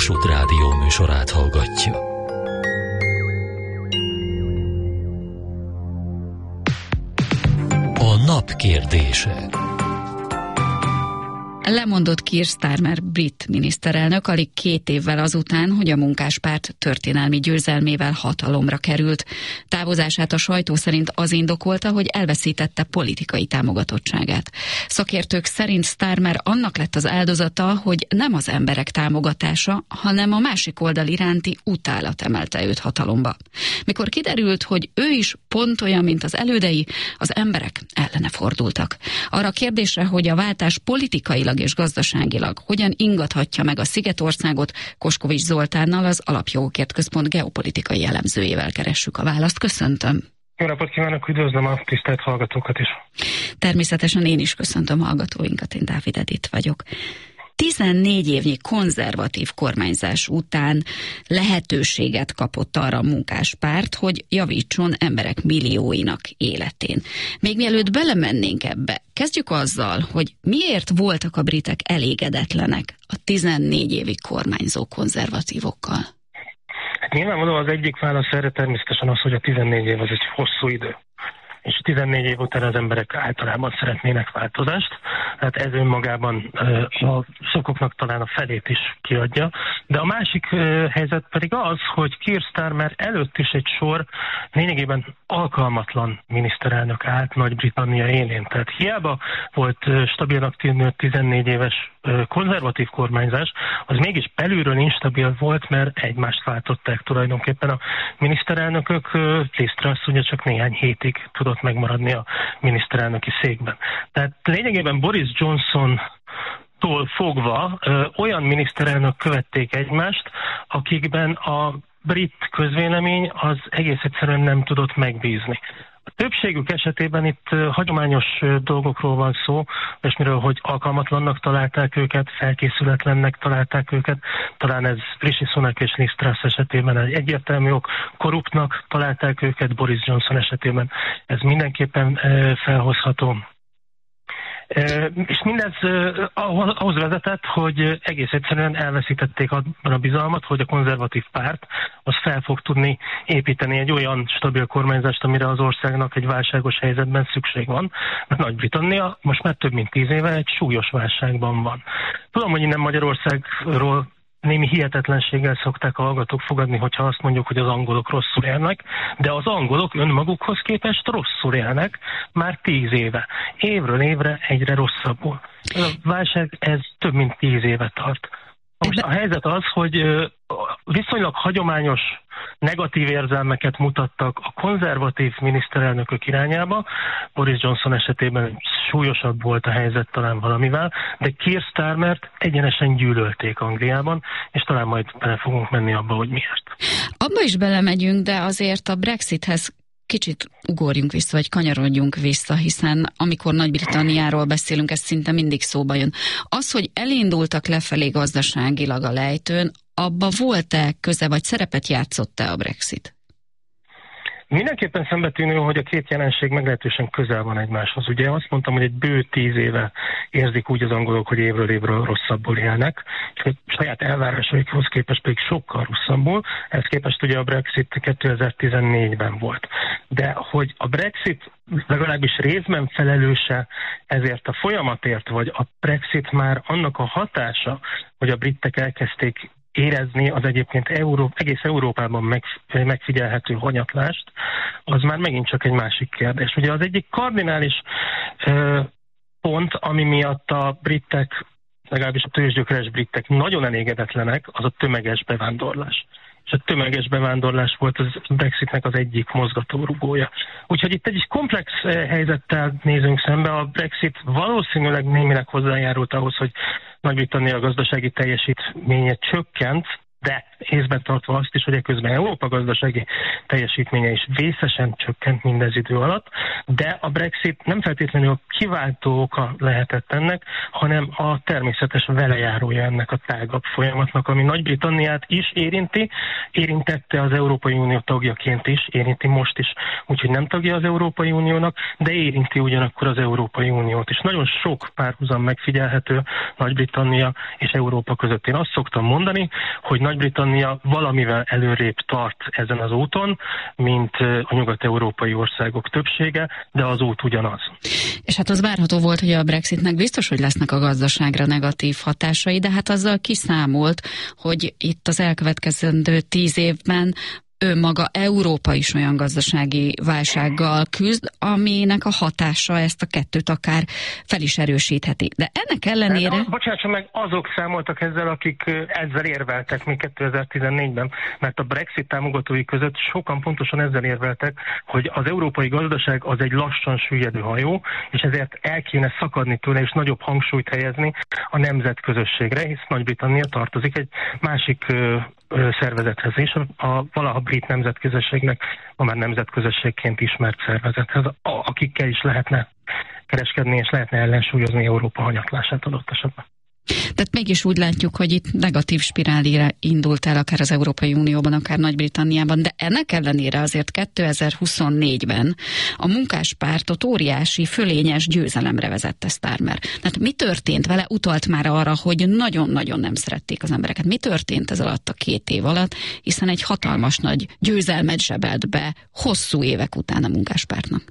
Kossuth Rádió műsorát hallgatja. A nap kérdése. Lemondott Keir Starmer brit miniszterelnök alig 2 évvel azután, hogy a Munkáspárt történelmi győzelmével hatalomra került. Távozását a sajtó szerint az indokolta, hogy elveszítette politikai támogatottságát. Szakértők szerint Starmer annak lett az áldozata, hogy nem az emberek támogatása, hanem a másik oldal iránti utálat emelte őt hatalomba. Mikor kiderült, hogy ő is pont olyan, mint az elődei, az emberek ellene fordultak. Arra a kérdésre, hogy a váltás politikailag és gazdaságilag hogyan ingathatja meg a Szigetországot, Koskovics Zoltánnal, az Alapjogokért Központ geopolitikai elemzőjével keressük a választ. Köszöntöm! Jó napot kívánok, üdvözlöm a tisztelt hallgatókat is! Természetesen én is köszöntöm hallgatóinkat, én Dávid Edith vagyok. 14 évnyi konzervatív kormányzás után lehetőséget kapott arra a Munkáspárt, hogy javítson emberek millióinak életén. Még mielőtt belemennénk ebbe, kezdjük azzal, hogy miért voltak a britek elégedetlenek a 14 évig kormányzó konzervatívokkal? Hát nyilvánvalóan az egyik válasz erre természetesen az, hogy a 14 év az egy hosszú idő. És 14 év után az emberek általában szeretnének változást. Hát ez önmagában a sokoknak talán a felét is kiadja. De a másik helyzet pedig az, hogy Keir Starmer előtt is egy sor lényegében alkalmatlan miniszterelnök állt Nagy-Britannia élén. Tehát hiába volt stabilnak tűnő 14 éves konzervatív kormányzás, az mégis belülről instabil volt, mert egymást váltották tulajdonképpen a miniszterelnökök. Liz Truss ugye csak néhány hétig tudott megmaradni a miniszterelnöki székben. Tehát lényegében Boris Johnson-tól fogva olyan miniszterelnök követték egymást, akikben a brit közvélemény az egész egyszerűen nem tudott megbízni. A többségük esetében itt hagyományos dolgokról van szó, és miről, hogy alkalmatlannak találták őket, felkészületlennek találták őket, talán ez Rishi Sunak és Liz Truss esetében egy egyértelmű ok, korruptnak találták őket, Boris Johnson esetében ez mindenképpen felhozható. És mindez ahhoz vezetett, hogy egész egyszerűen elveszítették abban a bizalmat, hogy a konzervatív párt az fel fog tudni építeni egy olyan stabil kormányzást, amire az országnak egy válságos helyzetben szükség van. Mert Nagy-Britannia most már több mint 10 éve egy súlyos válságban van. Tudom, hogy innen Magyarországról némi hihetetlenséggel szokták a hallgatók fogadni, hogyha azt mondjuk, hogy az angolok rosszul élnek, de az angolok önmagukhoz képest rosszul élnek már 10 éve. Évről évre egyre rosszabbul. A válság ez több mint 10 éve tart. Most a helyzet az, hogy viszonylag hagyományos negatív érzelmeket mutattak a konzervatív miniszterelnökök irányába. Boris Johnson esetében súlyosabb volt a helyzet talán valamivel, de Keir Starmert egyenesen gyűlölték Angliában, és talán majd bele fogunk menni abba, hogy miért. Abba is belemegyünk, de azért a Brexithez kicsit ugorjunk vissza, vagy kanyarodjunk vissza, hiszen amikor Nagy-Britanniáról beszélünk, ez szinte mindig szóba jön. Az, hogy elindultak lefelé gazdaságilag a lejtőn, abba volt-e köze, vagy szerepet játszott-e a Brexit? Mindenképpen szembetűnő, hogy a két jelenség meglehetősen közel van egymáshoz. Ugye azt mondtam, hogy egy bő 10 éve érzik úgy az angolok, hogy évről évről rosszabbul élnek, és a saját elvárásaikhoz képest pedig sokkal rosszabbul. Ehhez képest ugye a Brexit 2014-ben volt. De hogy a Brexit legalábbis részben felelőse ezért a folyamatért, vagy a Brexit már annak a hatása, hogy a britek elkezdték érezni az egyébként egész Európában megfigyelhető hanyatlást, az már megint csak egy másik kérdés. Ugye az egyik kardinális pont, ami miatt a britek, legalábbis a tőzsgyökeres britek nagyon elégedetlenek, az a tömeges bevándorlás. És a tömeges bevándorlás volt az Brexitnek az egyik mozgatórugója. Úgyhogy itt egy komplex helyzettel nézünk szembe. A Brexit valószínűleg némileg hozzájárult ahhoz, hogy Nagy-Britannia gazdasági teljesítménye csökkent, de észben tartva azt is, hogy eközben Európa gazdasági teljesítménye is vészesen csökkent mindez idő alatt, de a Brexit nem feltétlenül a kiváltó oka lehetett ennek, hanem a természetes velejárója ennek a tágabb folyamatnak, ami Nagy-Britanniát is érintette az Európai Unió tagjaként is, érinti most is, úgyhogy nem tagja az Európai Uniónak, de érinti ugyanakkor az Európai Uniót is. Nagyon sok párhuzam megfigyelhető Nagy-Britannia és Európa között. Én azt szoktam mondani, hogy Nagy-Britannia valamivel előrébb tart ezen az úton, mint a nyugat-európai országok többsége, de az út ugyanaz. És hát az várható volt, hogy a Brexitnek biztos, hogy lesznek a gazdaságra negatív hatásai, de hát azzal kiszámolt, hogy itt az elkövetkezendő 10 évben önmaga Európa is olyan gazdasági válsággal küzd, aminek a hatása ezt a kettőt akár fel is erősítheti. De ennek ellenére... Bocsánatson meg, azok számoltak ezzel, akik ezzel érveltek még 2014-ben, mert a Brexit támogatói között sokan pontosan ezzel érveltek, hogy az európai gazdaság az egy lassan süllyedő hajó, és ezért el kéne szakadni tőle, és nagyobb hangsúlyt helyezni a nemzetközösségre, hisz Nagy-Britannia tartozik egy másik szervezethez is, a valaha brit nemzetközösségnek, ma már nemzetközösségként ismert szervezethez, akikkel is lehetne kereskedni, és lehetne ellensúlyozni Európa hanyatlását adott esetben. Tehát mégis úgy látjuk, hogy itt negatív spirálira indult el akár az Európai Unióban, akár Nagy-Britanniában, de ennek ellenére azért 2024-ben a munkáspártot óriási, fölényes győzelemre vezette Starmer. Tehát mi történt vele? Utalt már arra, hogy nagyon-nagyon nem szerették az embereket. Mi történt ez alatt a 2 év alatt, hiszen egy hatalmas nagy győzelmet zsebelt be hosszú évek után a munkáspártnak?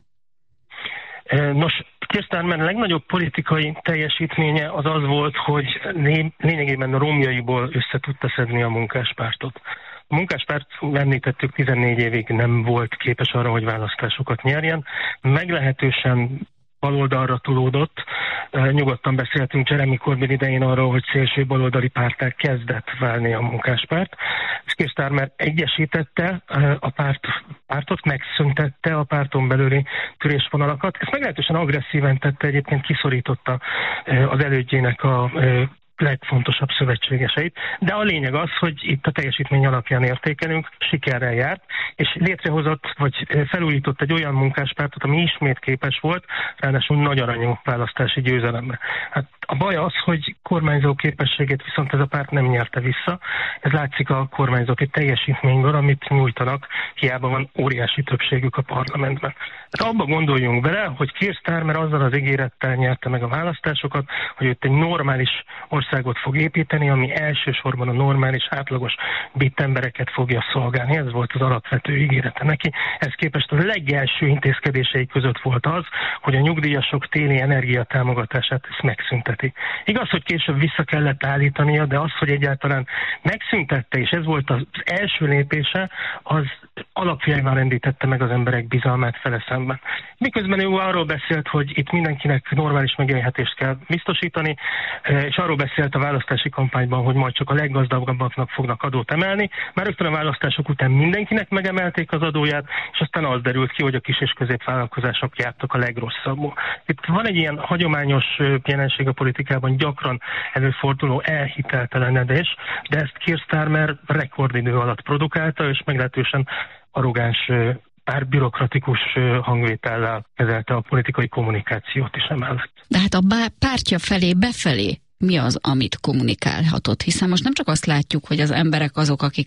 Nos, Keir Starmer legnagyobb politikai teljesítménye az volt, hogy lényegében a romjaiból össze tudta szedni a munkáspártot. A munkáspárt, említettük, 14 évig nem volt képes arra, hogy választásokat nyerjen. Meglehetősen baloldalra tulódott. Nyugodtan beszéltünk Jeremy Corbyn idején arról, hogy szélső baloldali párttá kezdett válni a munkáspárt. Keir Starmer egyesítette a pártot, megszüntette a párton belüli törésvonalakat. Ezt meglehetősen agresszíven tette, egyébként kiszorította az elődjének a legfontosabb szövetségeseit, de a lényeg az, hogy itt a teljesítmény alapján értékelünk, sikerrel járt, és létrehozott, vagy felújított egy olyan munkáspártot, ami ismét képes volt, ráadásul nagy aranyú választási győzelemre. Hát a baj az, hogy kormányzó képességét viszont ez a párt nem nyerte vissza. Ez látszik a kormányzati teljesítményből, amit nyújtanak, hiába van óriási többségük a parlamentben. Hát abba gondoljunk bele, hogy Keir Starmer azzal az ígérettel nyerte meg a választásokat, hogy itt egy normális országot fog építeni, ami elsősorban a normális, átlagos brit embereket fogja szolgálni. Ez volt az alapvető ígérete neki. Ez képest a legelső intézkedései között volt az, hogy a nyugdíjasok téli energiatámogatását ezt megszünteti. Igaz, hogy később vissza kellett állítania, de az, hogy egyáltalán megszüntette, és ez volt az első lépése, az alapjaiban rendítette meg az emberek bizalmát fele szemben. Miközben ő arról beszélt, hogy itt mindenkinek normális megélhetést kell biztosítani, és arról beszélt a választási kampányban, hogy majd csak a leggazdagabbaknak fognak adót emelni. Már rögtön a választások után mindenkinek megemelték az adóját, és aztán az derült ki, hogy a kis és középvállalkozások jártak a legrosszabbul. Itt van egy ilyen hagyományos jelenség a politikában, gyakran előforduló elhiteltelenedés, de ezt Keir Starmer rekordidő alatt produkálta, és meglehetősen arrogáns, pár bürokratikus hangvétellel kezelte a politikai kommunikációt is emellett. De hát a pártja felé, befelé mi az, amit kommunikálhatott? Hiszen most nem csak azt látjuk, hogy az emberek azok, akik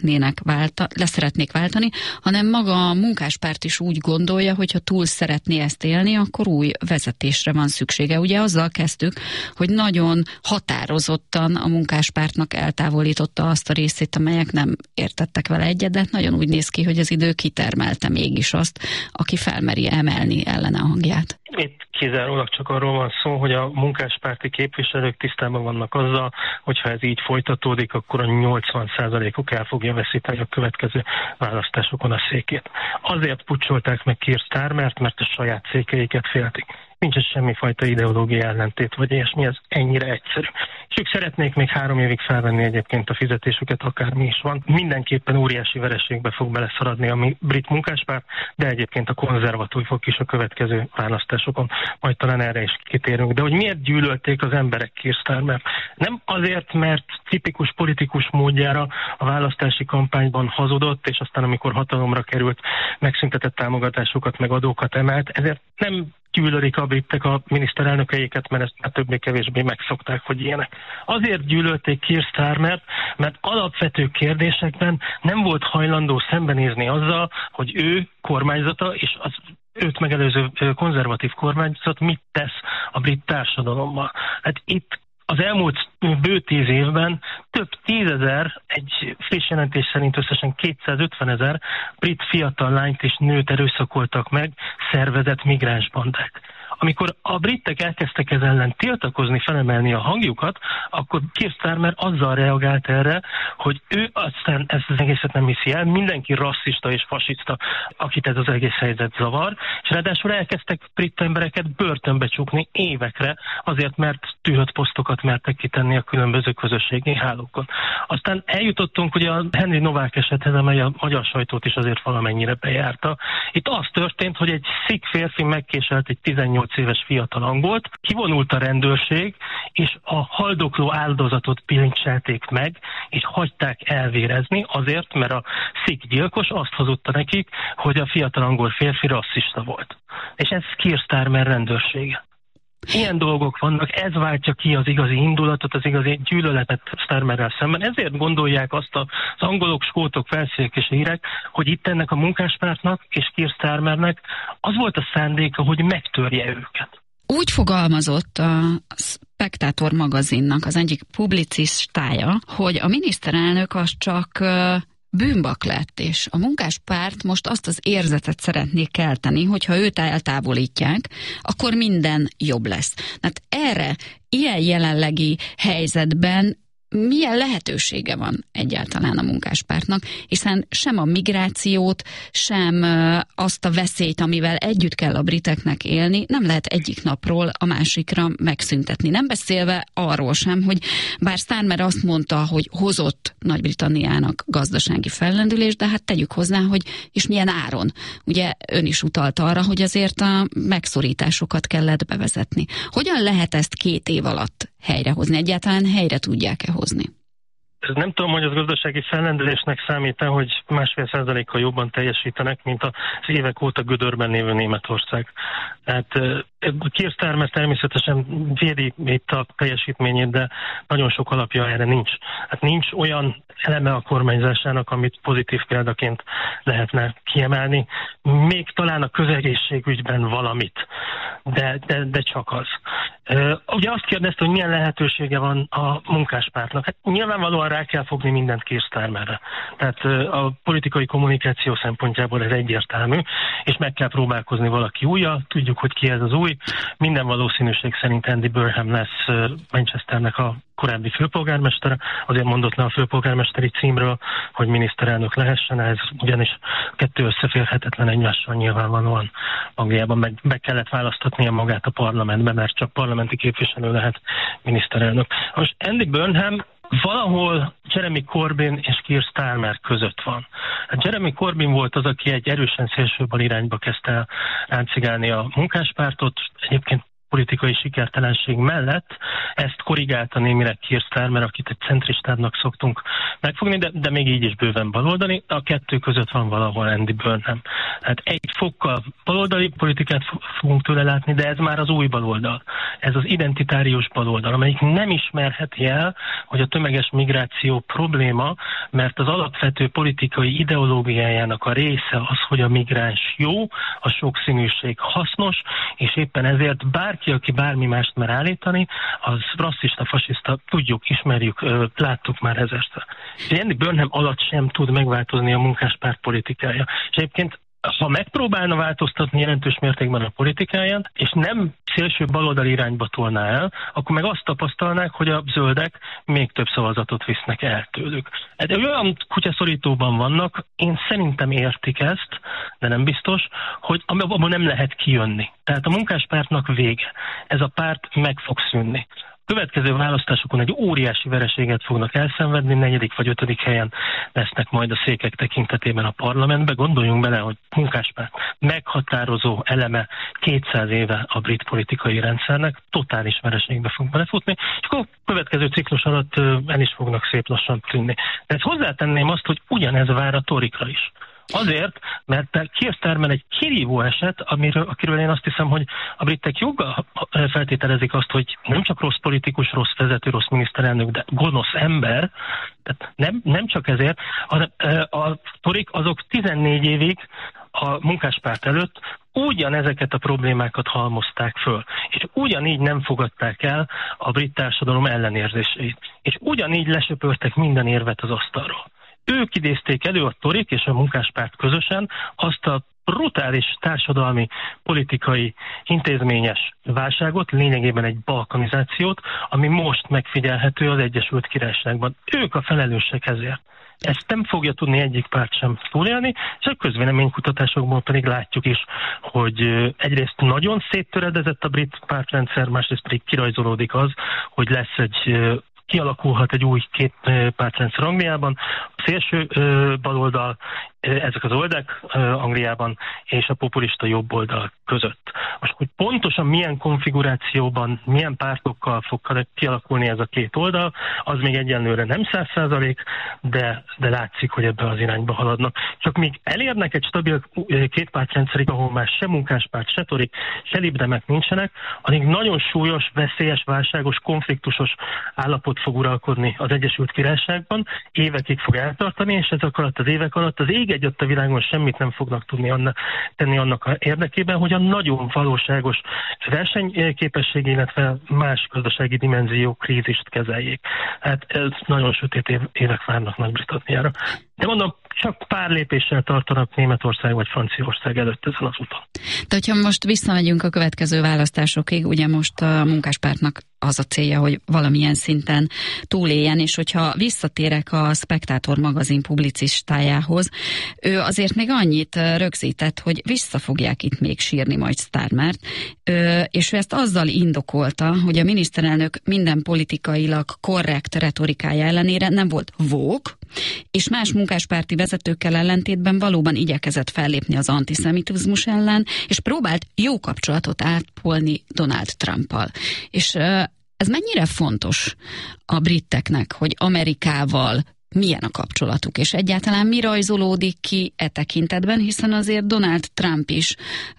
leszeretnék váltani, hanem maga a munkáspárt is úgy gondolja, hogy ha túl szeretné ezt élni, akkor új vezetésre van szüksége. Ugye azzal kezdtük, hogy nagyon határozottan a munkáspártnak eltávolította azt a részét, amelyek nem értettek vele egyet, de nagyon úgy néz ki, hogy az idő kitermelte mégis azt, aki felmeri emelni ellene a hangját. Itt kizárólag csak arról van szó, hogy a munkáspárti képviselők tisztában vannak azzal, hogyha ez így folytatódik, akkor a 80%-uk el fogja veszíteni a következő választásokon a székét. Azért pucsolták meg Keir Starmert, mert a saját székeiket féltik. nincs ez semmifajta ideológiai ellentét, vagy ilyesmi, ez ennyire egyszerű. És ők szeretnék még 3 évig felvenni egyébként a fizetésüket, akármi is van. Mindenképpen óriási vereségbe fog beleszaradni a brit munkáspárt, de egyébként a konzervatívok is a következő választásokon. Majd talán erre is kitérünk. De hogy miért gyűlölték az emberek Keir Starmert? Nem azért, mert tipikus politikus módjára a választási kampányban hazudott, és aztán amikor hatalomra került, megszüntetett támogatásokat, meg adókat emelt, ezért nem gyűlölik a britek a miniszterelnökeiket, mert ezt már többé-kevésbé megszokták, hogy ilyenek. Azért gyűlölték Keir Starmert, mert alapvető kérdésekben nem volt hajlandó szembenézni azzal, hogy ő kormányzata és az őt megelőző konzervatív kormányzat mit tesz a brit társadalommal. Hát itt az elmúlt bő 10 évben több 10 000, egy friss jelentés szerint összesen 250 000 brit fiatal lányt és nőt erőszakoltak meg szervezett migránsbandák. Amikor a britek elkezdtek ez ellen tiltakozni, felemelni a hangjukat, akkor Keir Starmer azzal reagált erre, hogy ő aztán ezt az egészet nem hiszi el, mindenki rasszista és fasiszta, akit ez az egész helyzet zavar, és ráadásul elkezdtek brit embereket börtönbe csukni évekre, azért mert tűhött posztokat mertek kitenni a különböző közösségi hálókon. Aztán eljutottunk ugye a Henry Novák esethez, amely a magyar sajtót is azért valamennyire bejárta. Itt az történt, hogy egy szik férfi megkéselt egy 18 éves fiatal angolt, kivonult a rendőrség, és a haldokló áldozatot bilincselték meg, és hagyták elvérezni azért, mert a szik gyilkos azt hazudta nekik, hogy a fiatal angol férfi rasszista volt. És ez Keir Starmer rendőrsége. Ilyen dolgok vannak, ez váltja ki az igazi indulatot, az igazi gyűlöletet Starmerrel szemben. Ezért gondolják azt az angolok, skótok, velszek és írek, hogy itt ennek a munkáspártnak és Keir Starmernek az volt a szándéka, hogy megtörje őket. Úgy fogalmazott a Spectator magazinnak az egyik publicistája, hogy a miniszterelnök az csak bűnbak lett, és a munkáspárt most azt az érzetet szeretné kelteni, hogyha őt eltávolítják, akkor minden jobb lesz. Hát erre, ilyen jelenlegi helyzetben milyen lehetősége van egyáltalán a munkáspártnak, hiszen sem a migrációt, sem azt a veszélyt, amivel együtt kell a briteknek élni, nem lehet egyik napról a másikra megszüntetni. Nem beszélve arról sem, hogy bár Starmer azt mondta, hogy hozott Nagy-Britanniának gazdasági fellendülést, de hát tegyük hozzá, hogy és milyen áron. Ugye ön is utalt arra, hogy azért a megszorításokat kellett bevezetni. Hogyan lehet ezt 2 év alatt helyrehozni? Egyáltalán helyre tudják-e hozni? Nem tudom, hogy az gazdasági fellendülésnek számít-e, hogy 1,5%-kal jobban teljesítenek, mint az évek óta gödörben lévő Németország. Tehát Keir Starmer természetesen védi itt a teljesítményét, de nagyon sok alapja erre nincs. Hát nincs olyan eleme a kormányzásának, amit pozitív példaként lehetne kiemelni. Még talán a közegészségügyben valamit, de csak az. Ugye azt kérdezte, hogy milyen lehetősége van a munkáspártnak. Hát nyilvánvalóan rá kell fogni mindent Keir Starmerre. Tehát a politikai kommunikáció szempontjából ez egyértelmű, és meg kell próbálkozni valaki újjal. Tudjuk, hogy ki ez az új. Minden valószínűség szerint Andy Burnham lesz Manchesternek a korábbi főpolgármestere, azért mondott le a főpolgármesteri címről, hogy miniszterelnök lehessen, ez ugyanis 2 összeférhetetlen egymással nyilvánvalóan Angliában meg kellett választatnia magát a parlamentbe, mert csak parlamenti képviselő lehet miniszterelnök. Most Andy Burnham valahol Jeremy Corbyn és Keir Starmer között van. Hát Jeremy Corbyn volt az, aki egy erősen szélsőbal irányba kezdte el ráncigálni a munkáspártot, egyébként politikai sikertelenség mellett ezt korrigálta némileg Keir Starmer, akit egy centristának szoktunk megfogni, de még így is bőven baloldali. A 2 között van valahol Andy Burnham. Hát egy fokkal baloldali politikát fogunk tőle látni, de ez már az új baloldal. Ez az identitárius baloldal, amelyik nem ismerheti el, hogy a tömeges migráció probléma, mert az alapvető politikai ideológiájának a része az, hogy a migráns jó, a sokszínűség hasznos, és éppen ezért bárki, aki bármi mást mer állítani, az rasszista, fasiszta, tudjuk, ismerjük, láttuk már ezerszer. És Andy Burnham alatt sem tud megváltozni a munkáspárt politikája. És egyébként ha megpróbálna változtatni jelentős mértékben a politikáját, és nem szélső baloldali irányba tolná el, akkor meg azt tapasztalnák, hogy a zöldek még több szavazatot visznek el tőlük. De olyan kutyaszorítóban vannak, én szerintem értik ezt, de nem biztos, hogy abban nem lehet kijönni. Tehát a munkáspártnak vége. Ez a párt meg fog szűnni. Következő választásokon egy óriási vereséget fognak elszenvedni, 4. vagy 5. helyen lesznek majd a székek tekintetében a parlamentben. Gondoljunk bele, hogy munkáspárt meghatározó eleme 200 éve a brit politikai rendszernek, totális vereségbe fog belefutni, és akkor a következő ciklus alatt el is fognak szép lassan tűnni. De ezt hozzátenném azt, hogy ugyanez vár a torikra is. Azért, mert Keir Starmer egy kirívó eset, akiről én azt hiszem, hogy a britek joggal feltételezik azt, hogy nem csak rossz politikus, rossz vezető, rossz miniszterelnök, de gonosz ember. Tehát nem csak ezért. A torik azok 14 évig a munkáspárt előtt ugyanezeket a problémákat halmozták föl, és ugyanígy nem fogadták el a brit társadalom ellenérzéseit, és ugyanígy lesöpörtek minden érvet az asztalról. Ők idézték elő, a torik és a munkáspárt közösen azt a brutális társadalmi, politikai, intézményes válságot, lényegében egy balkanizációt, ami most megfigyelhető az Egyesült Királyságban. Ők a felelősek ezért. Ezt nem fogja tudni egyik párt sem túlélni, és a közvéleménykutatásokból pedig látjuk is, hogy egyrészt nagyon széttöredezett a brit pártrendszer, másrészt pedig kirajzolódik az, hogy kialakulhat egy új két pártrendszer Angliában, a szélső baloldal, ezek az oldalak Angliában és a populista jobb oldal között. Most, hogy pontosan milyen konfigurációban, milyen pártokkal fog kialakulni ez a két oldal, az még egyenlőre nem 100%, de látszik, hogy ebben az irányba haladnak. Csak míg elérnek egy stabil kétpártrendszerig, ahol már se munkáspárt, se torik, se libdemek nincsenek, addig nagyon súlyos, veszélyes, válságos, konfliktusos állapot fog uralkodni az Egyesült Királyságban, évekig fog eltartani, és ezek alatt az évek alatt az ég egyet a világon semmit nem fognak tudni tenni annak érdekében, hogy a nagyon valóságos versenyképesség, illetve más gazdasági dimenzió krízist kezeljék. Hát ez nagyon sötét évek várnak Nagy-Britanniára. De mondom, csak pár lépéssel tartanak Németország vagy Franciaország előtt ezen az úton. De hogyha most visszamegyünk a következő választásokig, ugye most a munkáspártnak az a célja, hogy valamilyen szinten túléljen, és hogyha visszatérek a Spectator magazin publicistájához, ő azért még annyit rögzített, hogy vissza fogják itt még sírni majd Starmert, és ő ezt azzal indokolta, hogy a miniszterelnök minden politikailag korrekt retorikája ellenére nem volt woke, és más munkáspárti vezetőkkel ellentétben valóban igyekezett fellépni az antiszemitizmus ellen, és próbált jó kapcsolatot ápolni Donald Trumpal. És ez mennyire fontos a briteknek, hogy Amerikával milyen a kapcsolatuk, és egyáltalán mi rajzolódik ki e tekintetben, hiszen azért Donald Trump is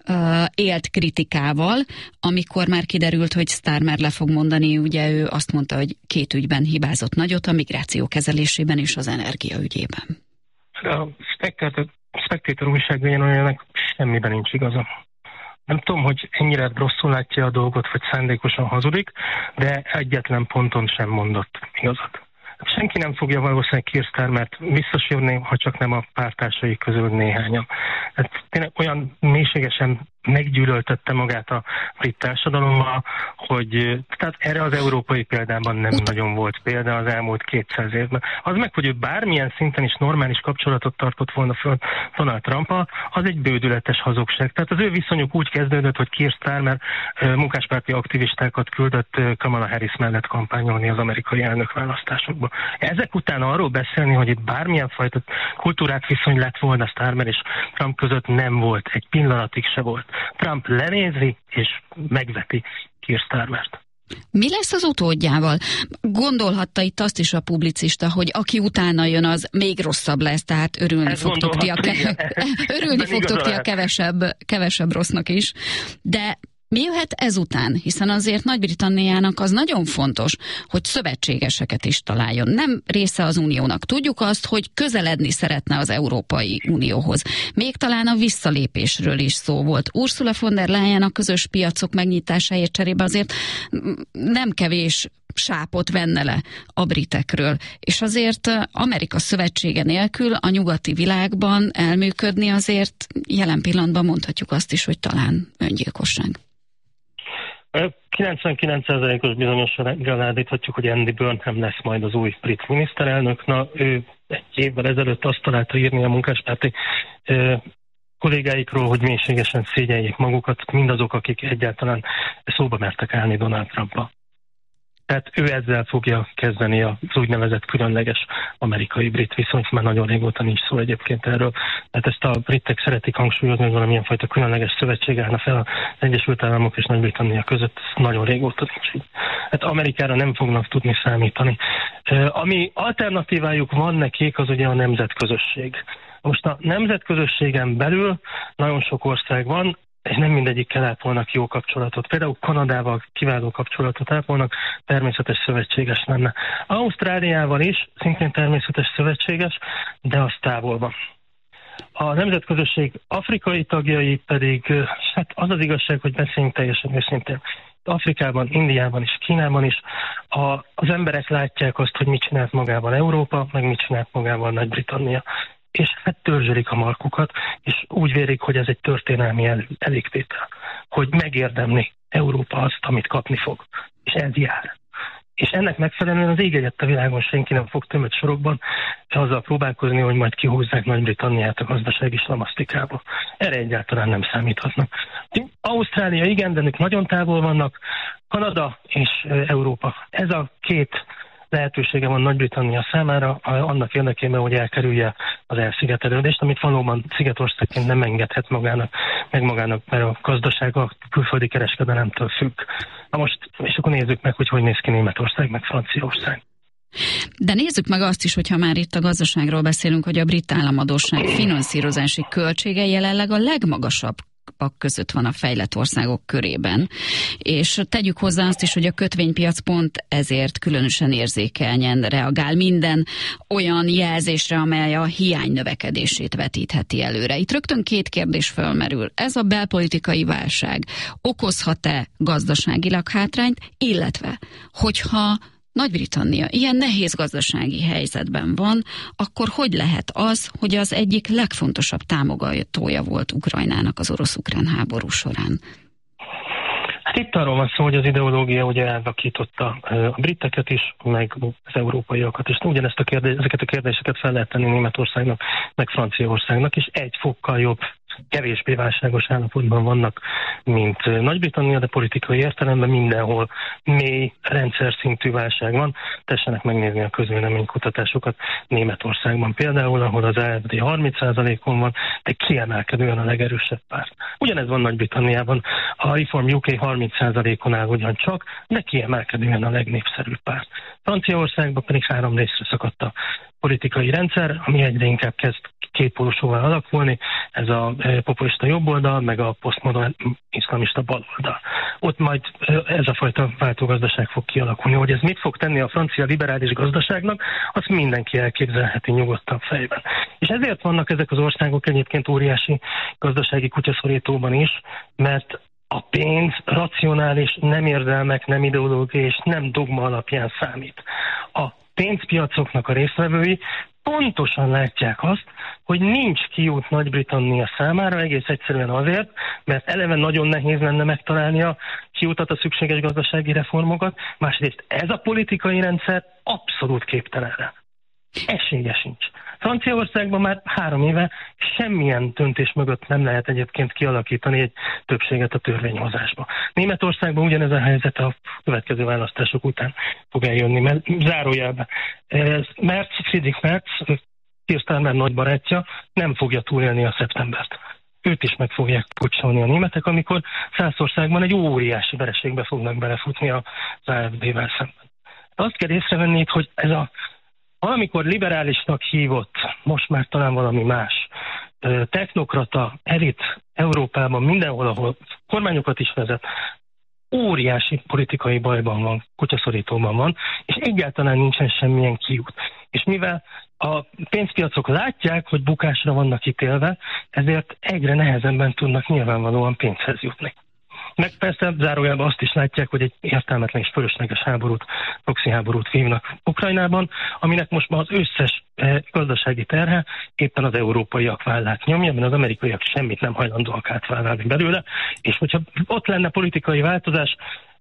élt kritikával, amikor már kiderült, hogy Starmer le fog mondani, ugye ő azt mondta, hogy 2 ügyben hibázott nagyot, a migráció kezelésében és az energiaügyében. A Spectator újságírójának semmiben nincs igaza. Nem tudom, hogy ennyire rosszul látja a dolgot, vagy szándékosan hazudik, de egyetlen ponton sem mondott igazat. Senki nem fogja valószínűleg Keir Starmert visszasírni, ha csak nem a pártársai közül néhányan. Hát tényleg olyan mélységesen meggyűlöltette magát a brit társadalommal, hogy tehát erre az európai példában nem nagyon volt példa az elmúlt 200 évben. Az meg, hogy ő bármilyen szinten is normális kapcsolatot tartott volna föl Donald Trumpal, az egy bődületes hazugság. Tehát az ő viszonyuk úgy kezdődött, hogy Keir Starmer munkáspárti aktivistákat küldött Kamala Harris mellett kampányolni az amerikai elnökválasztásokba. Ezek után arról beszélni, hogy itt bármilyen fajta kultúrák viszony lett volna Starmer és Trump között, nem volt. Egy pillanatig se volt. Trump lenézi és megveti Keir Starmert. Mi lesz az utódjával? Gondolhatta itt azt is a publicista, hogy aki utána jön, az még rosszabb lesz, tehát örülni fogtok ti a kevesebb rossznak is. De mi jöhet ezután? Hiszen azért Nagy-Britanniának az nagyon fontos, hogy szövetségeseket is találjon. Nem része az Uniónak. Tudjuk azt, hogy közeledni szeretne az Európai Unióhoz. Még talán a visszalépésről is szó volt. Ursula von der Leyen a közös piacok megnyitásáért cserébe azért nem kevés sápot venne le a britekről. És azért Amerika szövetsége nélkül a nyugati világban elműködni azért jelen pillanatban mondhatjuk azt is, hogy talán öngyilkosság. 99%-os bizonyossággal állíthatjuk, hogy Andy Burnham lesz majd az új brit miniszterelnök. Na, ő egy évvel ezelőtt azt találta írni a munkáspárti kollégáikról, hogy mélységesen szégyeljék magukat mindazok, akik egyáltalán szóba mertek állni Donald Trumpba. Tehát ő ezzel fogja kezdeni az úgynevezett különleges amerikai-brit viszonyt, már nagyon régóta nincs szó egyébként erről. Tehát ezt a britek szeretik hangsúlyozni, hogy valamilyen fajta különleges szövetség állna fel az Egyesült Államok és Nagy-Britannia között, ez nagyon régóta nincs így. Hát Amerikára nem fognak tudni számítani. Ami alternatívájuk van nekik, az ugye a nemzetközösség. Most a nemzetközösségen belül nagyon sok ország van, és nem mindegyikkel ápolnak jó kapcsolatot. Például Kanadával kiváló kapcsolatot ápolnak, természetes szövetséges lenne. Ausztráliával is szintén természetes szövetséges, de az távol van. A nemzetközösség afrikai tagjai pedig, hát az az igazság, hogy beszéljünk teljesen őszintén. Afrikában, Indiában és Kínában is az emberek látják azt, hogy mit csinált magával Európa, meg mit csinált magával Nagy-Britannia. És hát törzsölik a markukat, és úgy vérik, hogy ez egy történelmi elégtétel, hogy megérdemli Európa azt, amit kapni fog. És ez jár. És ennek megfelelően az ég egyet a világon senki nem fog tömött sorokban azzal próbálkozni, hogy majd kihúzzák Nagy-Britanniát a gazdasági slamasztikába. Erre egyáltalán nem számíthatnak. Ausztrália igen, de ők nagyon távol vannak. Kanada és Európa. Ez a két lehetősége van Nagy-Britannia számára annak érdekében, hogy elkerülje az elszigetelődést, amit valóban szigetországként nem engedhet magának, mert a gazdaság a külföldi kereskedelemtől függ. Na most, és akkor nézzük meg, hogy néz ki Németország, meg Franciaország. De nézzük meg azt is, hogyha már itt a gazdaságról beszélünk, hogy a brit államadósság finanszírozási költsége jelenleg a legmagasabb között van a fejlett országok körében. És tegyük hozzá azt is, hogy a kötvénypiac pont ezért különösen érzékenyen reagál minden olyan jelzésre, amely a hiány növekedését vetítheti előre. Itt rögtön két kérdés fölmerül. Ez a belpolitikai válság okozhat-e gazdaságilag hátrányt, illetve hogyha Nagy-Britannia ilyen nehéz gazdasági helyzetben van, akkor hogy lehet az, hogy az egyik legfontosabb támogatója volt Ukrajnának az orosz-ukrán háború során? Hát itt arról van szó, hogy az ideológia ugye elvakította a briteket is, meg az európaiakat is. Ezeket a kérdéseket fel lehet tenni Németországnak, meg Franciaországnak, és egy fokkal jobb, kevésbé válságos állapotban vannak, mint Nagy-Britannia, de politikai értelemben mindenhol mély, rendszer szintű válság van. Tessenek megnézni a közvéleménykutatásokat Németországban például, ahol az AfD 30%-on van, de kiemelkedően a legerősebb párt. Ugyanez van Nagy-Britanniában, a Reform UK 30%-on áll ugyancsak, de kiemelkedően a legnépszerűbb párt. Franciaországban pedig 3 részre szakadt a politikai rendszer, ami egyre inkább kezd kétpólusúvá alakulni, ez a populista jobboldal, meg a posztmodern iszlamista baloldal. Ott majd ez a fajta váltógazdaság fog kialakulni. Hogy ez mit fog tenni a francia liberális gazdaságnak, azt mindenki elképzelheti nyugodtan fejben. És ezért vannak ezek az országok egyébként óriási gazdasági kutyaszorítóban is, mert a pénz racionális, nem érzelmek, nem ideológia és nem dogma alapján számít. A pénzpiacoknak a résztvevői pontosan látják azt, hogy nincs kiút Nagy-Britannia számára, egész egyszerűen azért, mert eleve nagyon nehéz lenne megtalálni a kiutat, a szükséges gazdasági reformokat, másrészt ez a politikai rendszer abszolút képtelen rá. Esélye sincs. Franciaországban már 3 éve semmilyen döntés mögött nem lehet egyébként kialakítani egy többséget a törvényhozásba. Németországban ugyanez a helyzet a következő választások után fog eljönni, mert zárójelben. Friedrich Merz, Keir Starmer nagy barátja, nem fogja túlélni a szeptembert. Őt is meg fogják pucsolni a németek, amikor Szászországban egy óriási vereségbe fognak belefutni az AfD-vel szemben. Azt kell észrevenni, hogy ez a valamikor liberálisnak hívott, most már talán valami más, technokrata elit Európában mindenhol, ahol kormányokat is vezet, óriási politikai bajban van, kutyaszorítóban van, és egyáltalán nincsen semmilyen kiút. És mivel a pénzpiacok látják, hogy bukásra vannak ítélve, ezért egyre nehezebben tudnak nyilvánvalóan pénzhez jutni. Meg persze zárójelben azt is látják, hogy egy értelmetlen és fölösleges proxy háborút vívnak Ukrajnában, aminek most már az összes gazdasági terhe éppen az európaiak vállát nyomja, mert az amerikaiak semmit nem hajlandóak átvállalni belőle, és hogyha ott lenne politikai változás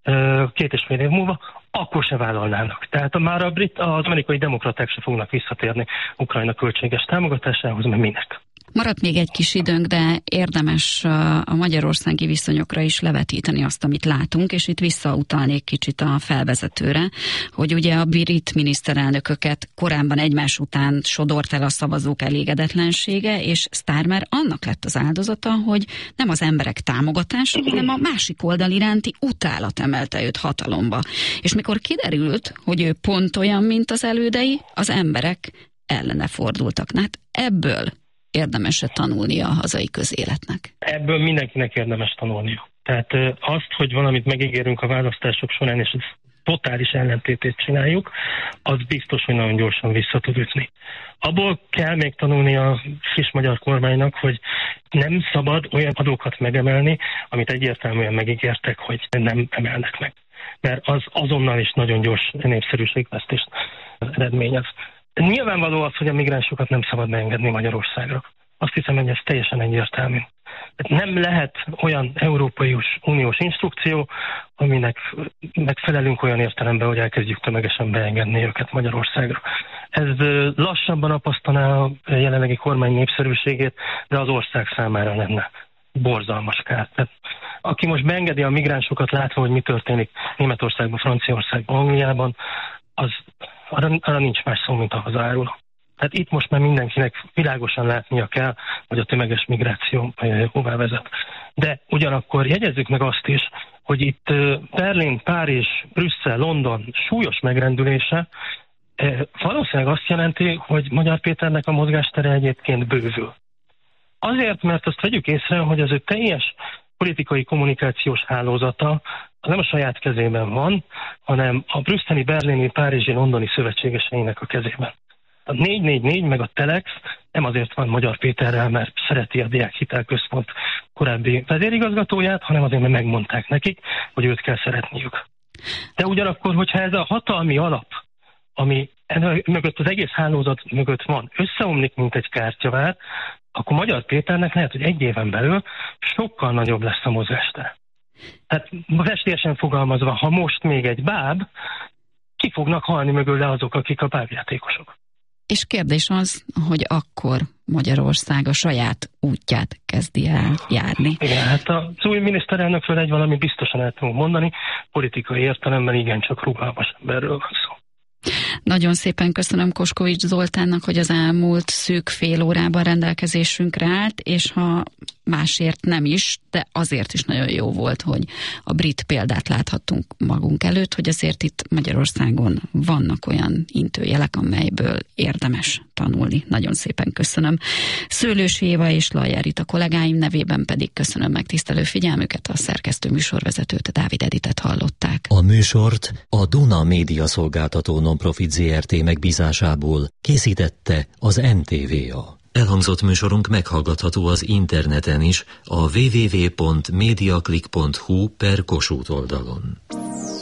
2,5 év múlva, akkor se vállalnának. Tehát már az amerikai demokraták se fognak visszatérni Ukrajna költséges támogatásához, mert minek? Maradt még egy kis időnk, de érdemes a magyarországi viszonyokra is levetíteni azt, amit látunk, és itt visszautalnék kicsit a felvezetőre, hogy ugye a brit miniszterelnököket korábban egymás után sodort el a szavazók elégedetlensége, és Starmer annak lett az áldozata, hogy nem az emberek támogatása, hanem a másik oldal iránti utálat emelte őt hatalomba. És mikor kiderült, hogy ő pont olyan, mint az elődei, az emberek ellene fordultak. Hát ebből érdemes tanulnia a hazai közéletnek? Ebből mindenkinek érdemes tanulnia. Tehát azt, hogy valamit megígérünk a választások során, és az totális ellentétét csináljuk, az biztos, hogy nagyon gyorsan vissza tud ütni. Abból kell még tanulni a friss magyar kormánynak, hogy nem szabad olyan adókat megemelni, amit egyértelműen megígértek, hogy nem emelnek meg. Mert az azonnal is nagyon gyors népszerűségvesztést eredményez. Nyilvánvaló az, hogy a migránsokat nem szabad beengedni Magyarországra. Azt hiszem, hogy ez teljesen egyértelmű. Nem lehet olyan Európai Uniós instrukció, aminek megfelelünk olyan értelemben, hogy elkezdjük tömegesen beengedni őket Magyarországra. Ez lassabban apasztaná a jelenlegi kormány népszerűségét, de az ország számára lenne borzalmas kár. Tehát, aki most beengedi a migránsokat, látva, hogy mi történik Németországban, Franciaországban, Angliában, az arra nincs más szó, mint a hazaáruló. Tehát itt most már mindenkinek világosan látnia kell, hogy a tömeges migráció hová vezet. De ugyanakkor jegyezzük meg azt is, hogy itt Berlin, Párizs, Brüsszel, London súlyos megrendülése valószínűleg azt jelenti, hogy Magyar Péternek a mozgástere egyébként bővül. Azért, mert azt vegyük észre, hogy az ő teljes politikai kommunikációs hálózata nem a saját kezében van, hanem a brüsszeli, berlini, párizsi, londoni szövetségeseinek a kezében. A 444 meg a Telex nem azért van Magyar Péterrel, mert szereti a Diák Hitelközpont korábbi vezérigazgatóját, hanem azért, mert megmondták nekik, hogy őt kell szeretniük. De ugyanakkor, hogyha ez a hatalmi alap, ami mögött az egész hálózat mögött van, összeomlik, mint egy kártyavár, akkor Magyar Péternek lehet, hogy egy éven belül sokkal nagyobb lesz a mozgástere. Tehát festélyesen fogalmazva, ha most még egy báb, ki fognak halni mögöle azok, akik a bábjátékosok. És kérdés az, hogy akkor Magyarország a saját útját kezdi el járni. Igen, hát az új miniszterelnökről egy valami biztosan el tudunk mondani, politikai értelemben igencsak rugalmas emberről van szó. Nagyon szépen köszönöm Koskovics Zoltánnak, hogy az elmúlt szűk fél órában rendelkezésünkre állt, és ha másért nem is, de azért is nagyon jó volt, hogy a brit példát láthattunk magunk előtt, hogy azért itt Magyarországon vannak olyan intőjelek, amelyből érdemes tanulni. Nagyon szépen köszönöm. Szőlősi Éva és Lajjár Rita kollégáim nevében pedig köszönöm megtisztelő figyelmüket, a szerkesztő műsorvezetőt, Dávid Editet hallották. A műsort a Duna Média Szolgáltató Nonprofit Zrt. Megbízásából készítette az NTVA. Elhangzott műsorunk meghallgatható az interneten is, a www.mediaclick.hu/Kossuth oldalon.